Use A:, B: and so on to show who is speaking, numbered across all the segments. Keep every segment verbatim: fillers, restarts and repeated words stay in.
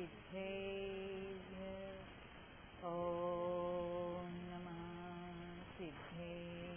A: सिद्धे ओम नमः सिद्धे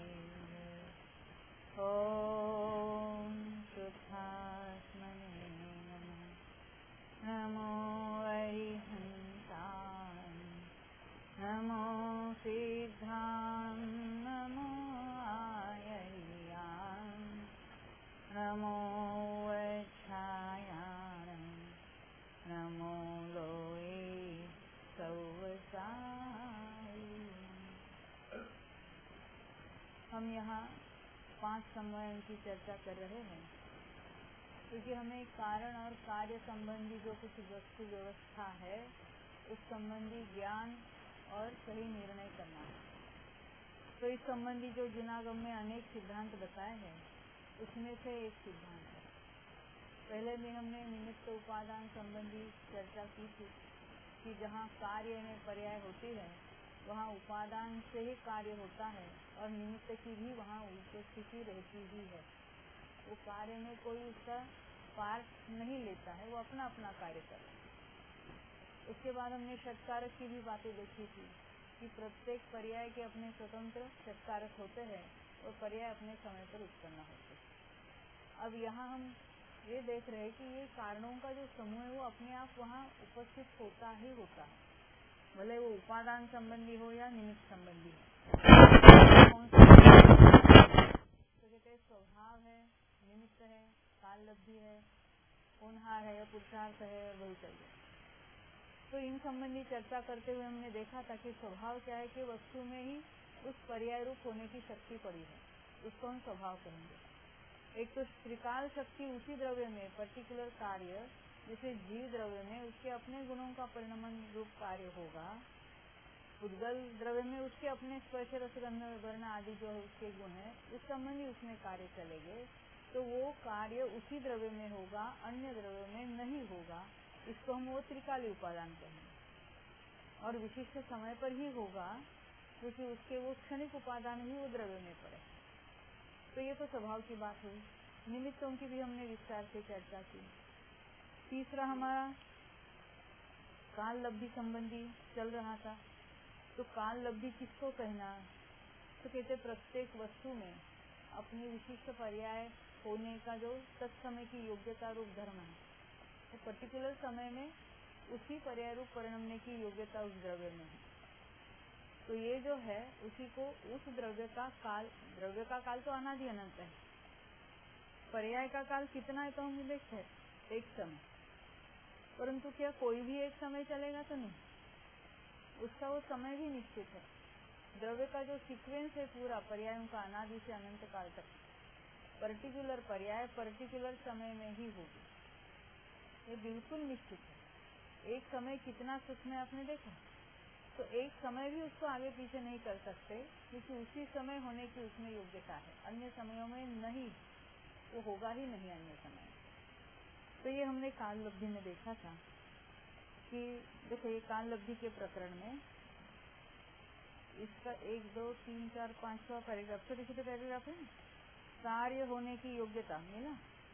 A: ओम शुद्धात्मने नमः नमो अरिहंताय नमो सिद्धां नमो आयर्यां नमो अच्छायां नमो लोए सौवसाय। हम यहाँ पांच समयों की चर्चा कर रहे हैं क्योंकि हमें कारण और कार्य संबंधी जो कुछ वस्तु व्यवस्था है उस संबंधी ज्ञान और सही निर्णय करना है। तो इस संबंधी जो जिनागम में अनेक सिद्धांत बताए हैं उसमें से एक सिद्धांत है। पहले भी हमने निमित्त उपादान संबंधी चर्चा की थी कि जहाँ कार्य में पर्याय होती है वहाँ उपादान से ही कार्य होता है और निमित्त की भी वहाँ उपस्थिति रहती ही है। वो कार्य में कोई उसका पार्ट नहीं लेता है, वो अपना अपना कार्य करता है। उसके बाद हमने षटकारक की भी बातें देखी थी कि प्रत्येक पर्याय के अपने स्वतंत्र षटकारक होते हैं और पर्याय अपने समय पर उत्पन्न होते हैं। अब यहाँ हम ये देख रहे हैं कि ये कारणों का जो समूह है वो अपने आप वहाँ उपस्थित होता ही होता है, भले वो उपादान संबंधी हो या निमित्त संबंधी हो। तो कहते स्वभाव है, निमित्त है, काल लब्धि है, होनहार है, पुरुषार्थ है और बहुचर्या। तो इन संबंधी चर्चा करते हुए हमने देखा था कि स्वभाव क्या है कि वस्तु में ही उस पर्याय रूप होने की शक्ति पड़ी है, उसको हम स्वभाव कहेंगे। एक तो त्रिकाल शक्ति उसी द्रव्य में पर्टिकुलर कार्य, जैसे जीव द्रव्य में उसके अपने गुणों का परिणमन रूप कार्य होगा, उद्गल द्रव्य में उसके अपने स्पर्श रसगंध वर्ण आदि जो है उसके गुण है, उस संबंधी उसमें कार्य चलेंगे, तो वो कार्य उसी द्रव्य में होगा, अन्य द्रव्य में नहीं होगा। इसको हम वो त्रिकाली उपादान कहेंगे और विशिष्ट समय पर ही होगा क्योंकि उसके वो क्षणिक उपादान ही वो द्रव्य में पड़े। तो ये तो स्वभाव की बात हुई। निमित्तों की भी हमने विस्तार से चर्चा की। तीसरा हमारा काल लब्धि संबंधी चल रहा था। तो काल लब्धि किसको कहना? तो कहते प्रत्येक वस्तु में अपनी विशिष्ट पर्याय होने का जो तत्समय की योग्यता रूप धर्म है, तो पर्टिकुलर समय में उसी पर्याय रूप परिणमने की योग्यता उस द्रव्य में है। तो ये जो है उसी को उस द्रव्य का काल, द्रव्य का काल तो अनादि अनंत है, पर्याय का काल कितना है तो हम देखते हैं एक समय, परंतु क्या कोई भी एक समय चलेगा तो नहीं, उसका वो समय भी निश्चित है। द्रव्य का जो सीक्वेंस है पूरा पर्यायों का अनादि से अनंत काल तक, पर्टिकुलर पर्याय पर्टिकुलर समय में ही होगी, ये बिल्कुल निश्चित है। एक समय कितना सूक्ष्म है आपने देखा, तो एक समय भी उसको आगे पीछे नहीं कर सकते क्योंकि उसी समय होने की उसमें योग्यता है, अन्य समयों में नहीं, वो होगा ही नहीं अन्य समय। तो ये हमने काल लब्धि में देखा था कि देखो ये काल लब्धि के प्रकरण में इसका एक दो तीन चार पांचवा पैराग्राफ, छोटे छोटे पैराग्राफ है, कार्य होने की योग्यता मिला,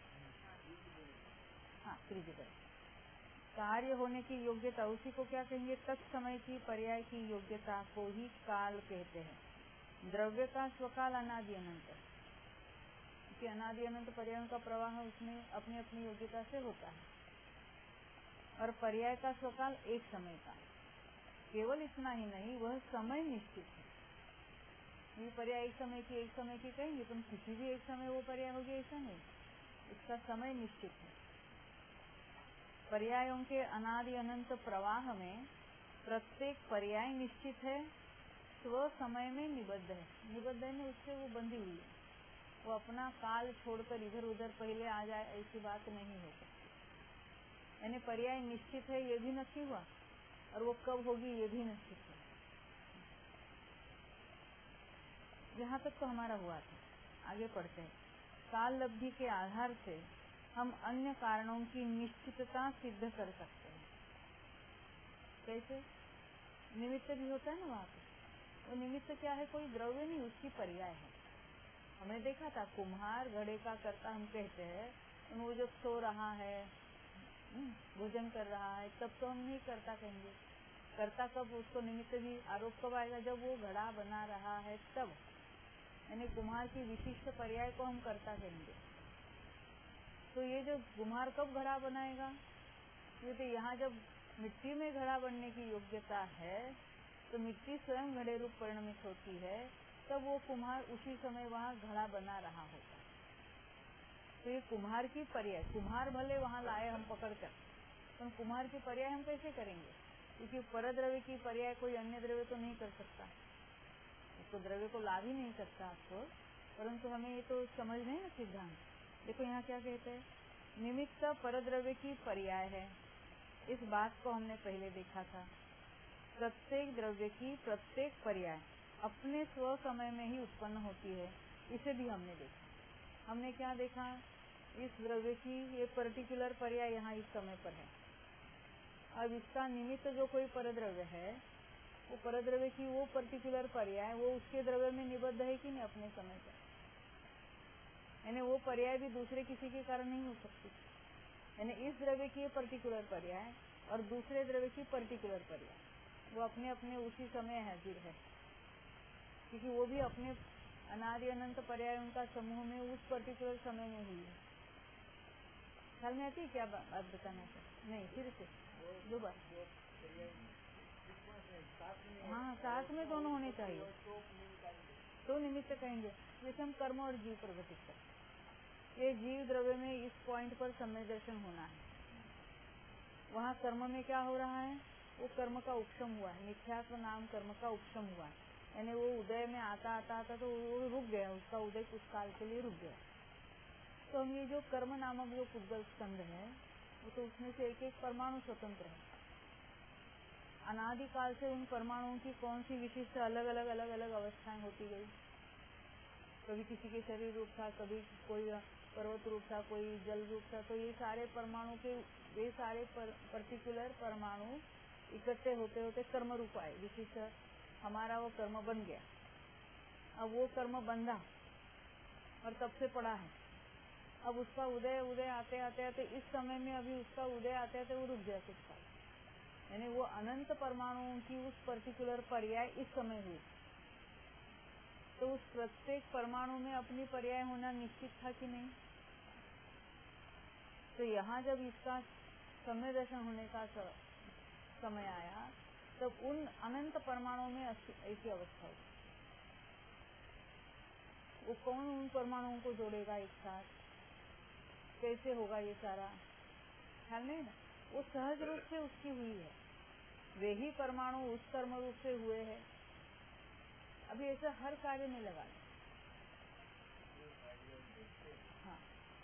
A: हाँ त्रिजित कार्य होने की योग्यता, उसी को क्या कहेंगे? तत्समय की पर्याय की योग्यता को ही काल कहते हैं। द्रव्य का स्वकाल अनादि अनंत, क्योंकि अनादि अनंत पर्यायों का प्रवाह उसमें अपनी अपनी योग्यता से होता है, और पर्याय का स्वकाल एक समय का। केवल इतना ही नहीं, वह समय निश्चित है। ये पर्याय एक समय की एक समय की कहेंगे, तुम किसी भी एक समय वो पर्याय होगी ऐसा नहीं, इसका समय निश्चित है। पर्यायों के अनादि अनंत प्रवाह में प्रत्येक पर्याय निश्चित है, स्व समय में निबद्ध है। निबद्ध है में उससे वो बंधी हुई है, वो अपना काल छोड़कर इधर उधर पहले आ जाए ऐसी बात नहीं हो सकती। यानी पर्याय निश्चित है ये भी नक्की हुआ, और वो कब होगी ये भी निश्चित है। यहाँ तक तो हमारा हुआ था। आगे पढ़ते हैं। काल लब्धि के आधार से हम अन्य कारणों की निश्चितता सिद्ध कर सकते हैं। कैसे? निमित्त भी होता है ना वहाँ पे, वो निमित्त क्या है? कोई द्रव्य नहीं, उसकी पर्याय है। हमने देखा था कुम्हार घड़े का कर्ता हम कहते हैं, वो जो सो रहा है भोजन कर रहा है, तब तो हम नहीं कर्ता कहेंगे। कर्ता कब, उसको निमित्त भी आरोप कब आएगा, जब वो घड़ा बना रहा है तब, यानी कुम्हार की विशिष्ट पर्याय को हम कर्ता कहेंगे। तो ये जो कुम्हार कब घड़ा बनाएगा, ये तो यहाँ जब मिट्टी में घड़ा बनने की योग्यता है तो मिट्टी स्वयं घड़े रूप परिणमित होती है, तब वो कुम्हार उसी समय वहाँ घड़ा बना रहा होता है। तो ये कुम्हार की पर्याय, कुम्हार भले वहाँ लाए हम पकड़ कर, तो कुम्हार की पर्याय हम कैसे करेंगे, क्योंकि परद्रव्य की पर्याय कोई अन्य द्रव्य तो नहीं कर सकता, उसको द्रव्य को ला भी नहीं सकता आपको, परंतु हमें ये तो समझना है ना सिद्धांत। देखो यहाँ क्या कहते हैं, निमित्त परद्रव्य की पर्याय है, इस बात को हमने पहले देखा था। प्रत्येक द्रव्य की प्रत्येक पर्याय अपने स्व समय में ही उत्पन्न होती है, इसे भी हमने देखा। हमने क्या देखा, इस द्रव्य की ये पर्टिकुलर पर्याय यहाँ इस समय पर है, अब इसका निमित्त जो कोई परद्रव्य है, वो परद्रव्य की वो पर्टिकुलर पर्याय वो उसके द्रव्य में निबद्ध है कि नहीं अपने समय पर, यानी वो पर्याय भी दूसरे किसी के कारण नहीं हो सकती। यानी इस द्रव्य की पर्टिकुलर पर्याय और दूसरे द्रव्य की पर्टिकुलर पर्याय वो अपने अपने उसी समय हाजिर है, क्योंकि वो भी अपने अनादि अनंत पर्याय उनका समूह में उस पर्टिकुलर समय में हुई है। ख्याल में आती है क्या बात बताना चाहिए? नहीं, फिर से दो बार। हाँ, साथ में दोनों होने चाहिए, तो निमित्त कहेंगे। जैसे हम कर्म और जीव प्रगति कर, ये जीव द्रव्य में इस पॉइंट पर समय दर्शन होना है, वहाँ कर्म में क्या हो रहा है, वो कर्म का उपशम हुआ है, मिथ्यात्व नाम कर्म का उपशम हुआ है, यानी वो उदय में आता आता आता तो वो रुक गया, उसका उदय कुछ काल के लिए रुक गया। तो हम ये जो कर्म नामक जो पुद्गल स्कंध है, वो तो उसमें से एक एक परमाणु स्वतंत्र है। अनादिकाल से उन परमाणुओं की कौन सी विशिष्ट अलग अलग अलग अलग अवस्थाएं होती गई, कभी किसी के शरीर रूप था, कभी कोई पर्वत रूप था, कोई जल रूप था, तो ये सारे परमाणु के ये सारे पर, पर्टिकुलर परमाणु इकट्ठे होते होते कर्म रूप आए, विशिष्ट हमारा वो कर्म बन गया। अब वो कर्म बंधा और तब से पड़ा है, अब उसका उदय उदय आते आते आते इस समय में अभी उसका उदय आते आते वो रुक गया कुछ साल, यानी वो अनंत परमाणुओं की उस पर्टिकुलर पर्याय इस समय हुई। तो उस प्रत्येक परमाणु में अपनी पर्याय होना निश्चित था कि नहीं? तो यहाँ जब इसका समय दर्शन होने का समय आया, तब उन अनंत परमाणुओं में ऐसी अवस्था हुई। वो कौन उन परमाणुओं को जोड़ेगा एक साथ, कैसे होगा ये सारा, ख्याल नहीं ना। वो सहज रूप से उसकी हुई है, वे ही परमाणु उस कर्म रूप से हुए हैं। अभी ऐसा हर कार्य में लगा है। हाँ,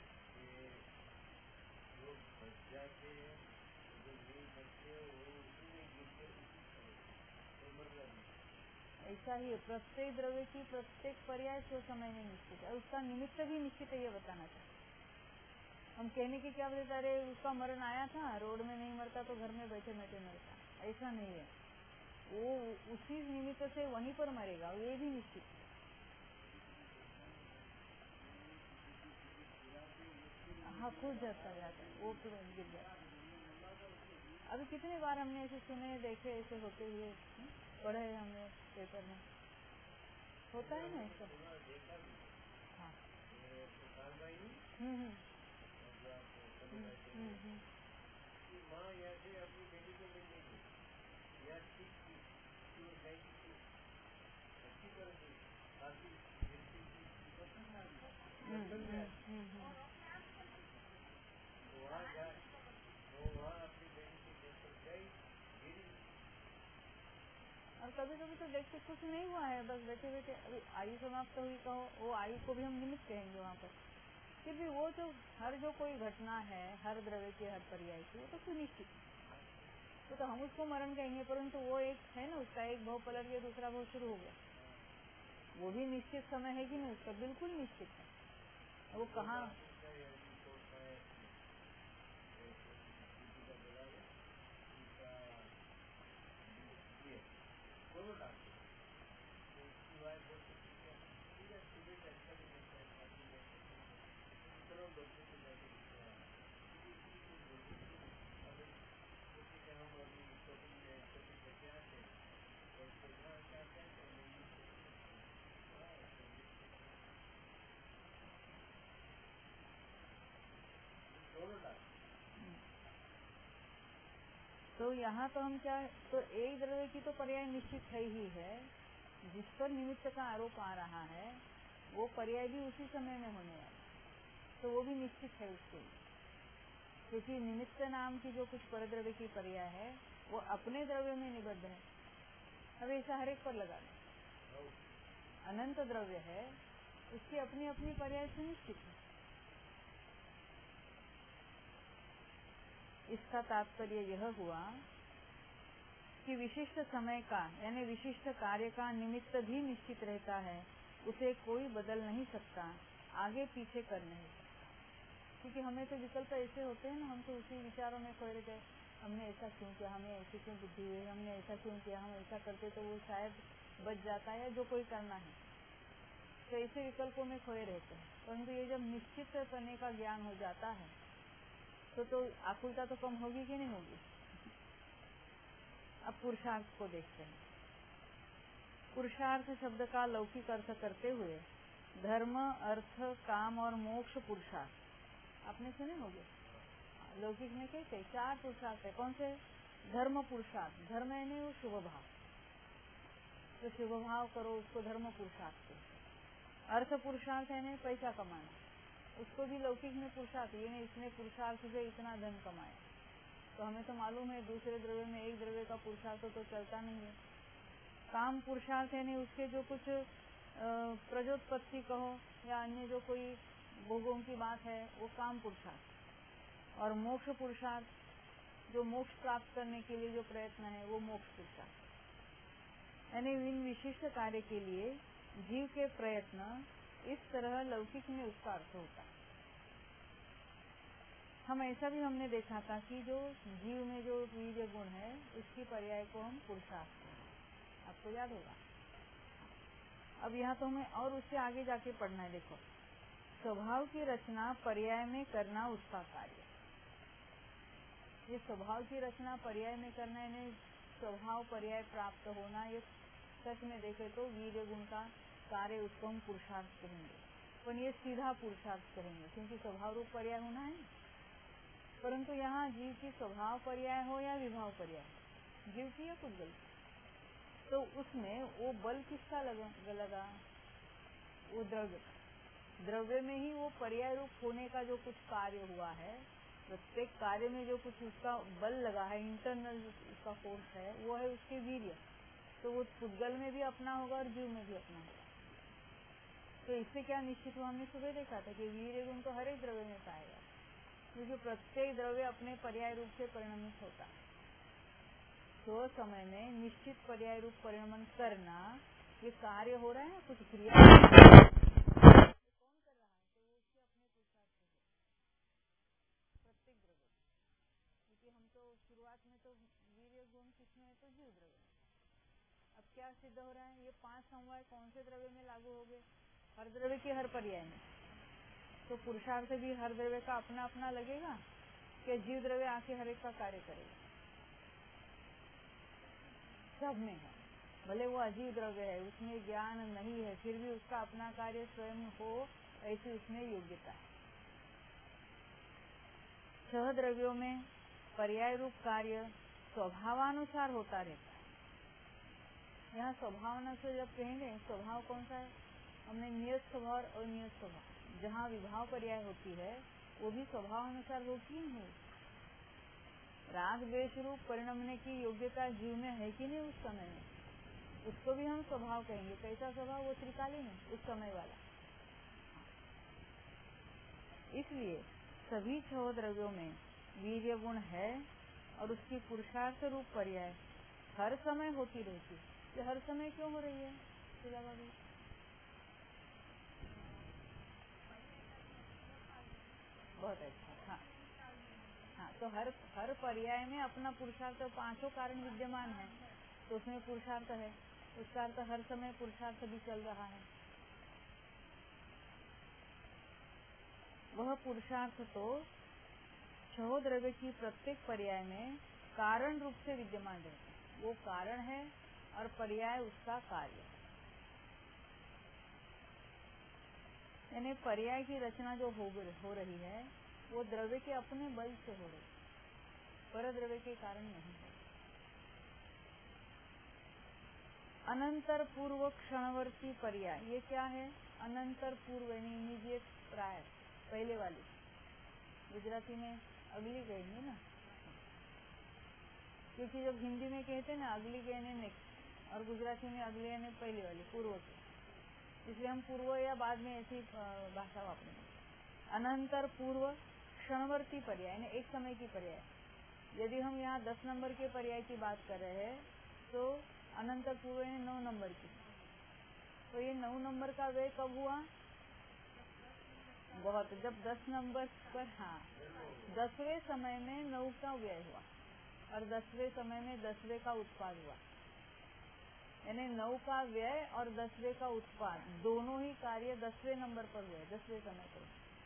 A: ऐसा ही है, प्रत्येक द्रव्य की प्रत्येक पर्याय स्व समय में निश्चित है, उसका निमित्त भी निश्चित है, ये बताना चाहिए। हम कहने की क्या बता रहे, उसका मरण आया था, रोड में नहीं मरता तो घर में बैठे बैठे मरता, ऐसा नहीं है, वो उसी निमित्त से वहीं पर मरेगा, ये भी निश्चित है। हाँ, खुद जाता जाता है, वो तुरंत गिर जाता है। अभी कितने बार हमने ऐसे सुने देखे, ऐसे होते हुए पढ़े हमने पेपर में, होता है ना ऐसा। हाँ, हम्म हम्म हम्म और कभी कभी तो देख के कुछ नहीं हुआ है, बस बैठे बैठे अभी आयु समाप्त हुई कहो, वो आयु को भी हम निमित्त कहेंगे वहाँ पर। फिर भी वो जो हर जो कोई घटना है, हर द्रव्य की हर पर्याय की, वो तो सुनिश्चित है, वो तो हम उसको मरण कहेंगे, परंतु वो एक है ना, उसका एक भाव पलट गया, दूसरा भाव शुरू हो गया, वो भी निश्चित समय है कि नहीं, उसका बिल्कुल निश्चित है। वो कहाँ तो यहाँ तो हम क्या, तो एक द्रव्य की तो पर्याय निश्चित है ही है, जिस पर निमित्त का आरोप आ रहा है वो पर्याय भी उसी समय में होने वाला, तो वो भी निश्चित है उसके लिए, क्योंकि निमित्त नाम की जो कुछ परद्रव्य की पर्याय है वो अपने द्रव्य में निबद्ध है। अब ऐसा हर एक पर लगा दें, अनंत द्रव्य है, उसकी अपनी अपनी पर्याय सुनिश्चित है। इसका तात्पर्य यह हुआ कि विशिष्ट समय का यानी विशिष्ट कार्य का निमित्त भी निश्चित रहता है, उसे कोई बदल नहीं सकता, आगे पीछे कर नहीं सकता, क्योंकि हमें तो विकल्प ऐसे होते हैं ना, हम तो उसी विचारों में खोए रहते, हमने ऐसा क्यों किया, हमें ऐसी क्यों बुद्धि हुई, हमने ऐसा क्यों किया, हम ऐसा करते तो वो शायद बच जाता है जो कोई करना है, तो ऐसे विकल्पों में खोए रहते हैं। परंतु ये जब निश्चित करने का ज्ञान हो जाता है तो तो आकुलता तो कम होगी कि नहीं होगी। अब पुरुषार्थ को देखते हैं। पुरुषार्थ शब्द का लौकिक अर्थ करते हुए धर्म, अर्थ, काम और मोक्ष पुरुषार्थ आपने सुने होंगे। लौकिक में कैसे चार पुरुषार्थ है, कौन से? धर्म पुरुषार्थ, धर्म यानी वो शुभ भाव, तो शुभ भाव करो उसको धर्म पुरुषार्थ। अर्थ पुरुषार्थ है पैसा कमाना, उसको भी लौकिक में पुरुषार्थ, ये नहीं इसने पुरुषार्थ से इतना धन कमाया, तो हमें तो मालूम है दूसरे द्रव्य में एक द्रव्य का पुरुषार्थ तो चलता नहीं है। काम पुरुषार्थ है नहीं उसके जो कुछ प्रजोत्पत्ति कहो या अन्य जो कोई भोगों की बात है वो काम पुरुषार्थ। और मोक्ष पुरुषार्थ जो मोक्ष प्राप्त करने के लिए जो प्रयत्न है वो मोक्ष पुरुषार्थ। यानी इन विशिष्ट कार्य के लिए जीव के प्रयत्न इस तरह लौकिक में उसका अर्थ होता है। हम ऐसा भी हमने देखा था कि जो जीव में जो वीर्य गुण है उसकी पर्याय को हम पुरुषार्थ कहते हैं, आपको याद होगा। अब यहाँ तो हमें और उससे आगे जाके पढ़ना है। देखो, स्वभाव की रचना पर्याय में करना उसका कार्य। ये स्वभाव की रचना पर्याय में करना यानी स्वभाव पर्याय प्राप्त होना, ये सच में देखे तो वीर्य गुण का कार्य, उसको हम पुरुषार्थ कहेंगे, पर ये सीधा पुरुषार्थ कहेंगे क्योंकि स्वभाव रूप पर्याय होना है। परंतु यहाँ जीव की स्वभाव पर्याय हो या विभाव पर्याय, जीव की या पुद्गल, तो उसमें वो बल किसका लगा, लगा वो द्रव्य, द्रव्य में ही वो पर्याय रूप होने का जो कुछ कार्य हुआ है, प्रत्येक कार्य में जो कुछ उसका बल लगा है, इंटरनल उसका फोर्स है, वो है उसके वीर्य, तो वो पुद्गल में भी अपना होगा और जीव में भी अपना होगा। तो इससे क्या निश्चित हुआ, हमने सुबह देखा था कि वीर्य गुण तो हर एक द्रव्य में पाएगा, क्योंकि प्रत्येक द्रव्य अपने पर्याय रूप से परिणमित होता है। तो समय में निश्चित पर्याय रूप परिणमन करना, ये कार्य हो रहा है ना, कुछ क्रिया कौन कर रहा है, तो वो उसके अपने पुरुषार्थ से प्रत्येक द्रव्य, क्योंकि हम तो शुरुआत में तो वीर्य गुण किसमें है, तो जीव द्रव्य। अब क्या सिद्ध हो रहा है, ये पांच समवाय कौन से द्रव्य में लागू हो गए, हर द्रव्य के हर पर्याय में। तो पुरुषार्थ भी हर द्रव्य का अपना अपना लगेगा कि जीव द्रव्य आके हर एक का कार्य करेगा, सब में है, भले वो अजीव द्रव्य है, उसमें ज्ञान नहीं है, फिर भी उसका अपना कार्य स्वयं हो, ऐसी उसमें योग्यता है। छह द्रव्यों में पर्याय रूप कार्य स्वभावानुसार होता रहता है। यहाँ स्वभावानुसार जब कहेंगे, स्वभाव कौन सा है, हमने नियत स्वभाव और अनियत स्वभाव, जहाँ विभाव पर्याय होती है वो भी स्वभावानुसार होती है। राग द्वेष रूप परिणमने की योग्यता जीव में है कि नहीं उस समय में, उसको भी हम स्वभाव कहेंगे। कैसा स्वभाव, वो त्रिकालीन है, उस समय वाला। इसलिए सभी छह द्रव्यों में वीर्य गुण है और उसकी पुरुषार्थ रूप पर्याय हर समय होती रहती है। ये हर समय क्यों हो रही है, बहुत अच्छा। हाँ हाँ, तो हर हर पर्याय में अपना पुरुषार्थ, पांचों कारण विद्यमान है, तो उसमें पुरुषार्थ है, उसका अर्थ हर समय पुरुषार्थ भी चल रहा है। वह पुरुषार्थ तो छह द्रव्य की प्रत्येक पर्याय में कारण रूप से विद्यमान रहता है, वो कारण है और पर्याय उसका कार्य। यानी पर्याय की रचना जो हो, हो रही है वो द्रव्य के अपने बल से हो रही है। परद्रव्य के कारण नहीं है। अनंतर पूर्व क्षणवर्ती पर्याय, ये क्या है? अनंतर पूर्व यानी इमीडिएट प्रायर, पहले वाली। गुजराती में अगली कहेंगे ना, क्योंकि जब हिंदी में कहते हैं ना अगली कहने नेक्स्ट, और गुजराती में अगले यानी पहले वाली, पूर्व की, इसलिए हम पूर्व या बाद में ऐसी भाषा वापरेंगे। अनंतर पूर्व क्षणवर्ती पर्याय यानी एक समय की पर्याय। यदि हम यहाँ दस नंबर के पर्याय की बात कर रहे हैं तो अनंतर पूर्व यानी नौ नंबर की। तो ये नौ नंबर का व्यय कब हुआ? बहुत, जब दस नंबर पर, हाँ, दसवें समय में नौ का व्यय हुआ और दसवें समय में दसवें का उत्पाद हुआ। यानी नौ का व्यय और दसवें का उत्पाद दोनों ही कार्य दसवें नंबर पर हुए, दसवें समय पर।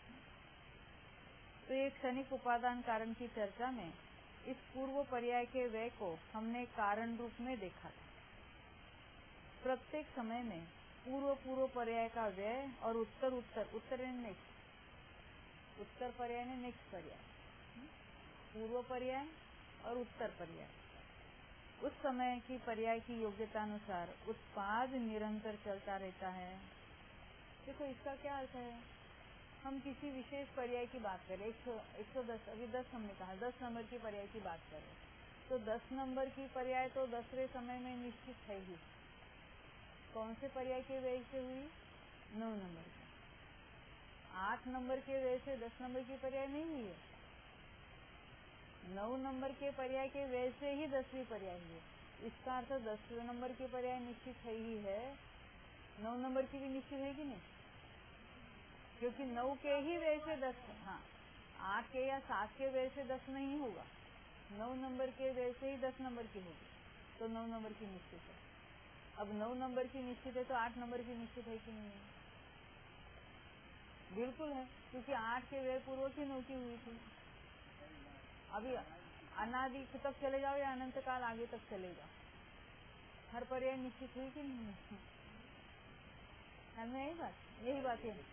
A: तो एक क्षणिक उपादान कारण की चर्चा में इस पूर्व पर्याय के व्यय को हमने कारण रूप में देखा था। प्रत्येक समय में पूर्व पूर्व पर्याय का व्यय और उत्तर उत्तर उत्तर नेक्स्ट उत्तर पर्याय ने नेक्स्ट पर्याय, पूर्व पर्याय और उत्तर पर्याय, उस समय की पर्याय की योग्यता अनुसार उत्पाद निरंतर चलता रहता है। देखो इसका क्या अर्थ है? हम किसी विशेष पर्याय की बात करें, एक सौ दस, अभी दस हमने कहा, दस नंबर की पर्याय की बात करें, तो दस नंबर की पर्याय तो दसवें समय में निश्चित है ही। कौन से पर्याय के व्यय से हुई? नौ नंबर की। आठ नंबर के व्यय से दस नंबर की पर्याय नहीं हुई है। नौ नंबर के पर्याय के व्यय से ही दसवीं पर्याय हुई है। इसका अर्थ दसवें नंबर की पर्याय निश्चित है ही है, नौ नंबर की भी निश्चित है कि नहीं? क्योंकि नौ के ही व्यय से दस, हाँ, आठ के या सात के व्यय से दस नहीं होगा, नौ नंबर के व्यय से ही दस नंबर की होगी, तो नौ नंबर की निश्चित है। अब नौ नंबर की निश्चित है तो आठ नंबर की निश्चित है कि नहीं? बिल्कुल है, क्योंकि आठ के व्यय पूर्वक ही नौ की हुई थी। अभी अनादि तक चले जाओ या अनंत काल आगे तक चले जाओ, हर पर्याय निश्चित हुई कि नहीं? हमें यही बात यही बात है।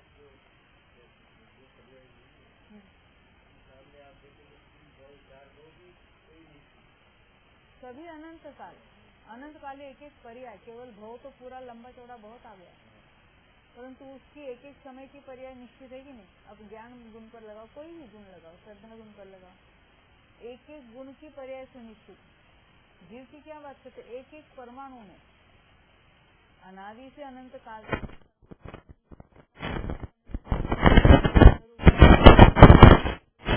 A: सभी अनंत काल अनंत काल एक एक पर्याय, केवल भव तो पूरा लंबा चौड़ा बहुत आ गया, परंतु उसकी एक एक समय की पर्याय निश्चित है कि नहीं? अब ज्ञान गुण पर लगाओ, कोई भी गुण लगाओ, श्रद्धा गुण पर लगाओ, एक एक गुण की पर्याय सुनिश्चित। जीव की क्या बात करते? एक एक परमाणु में अनादि से अनंत काल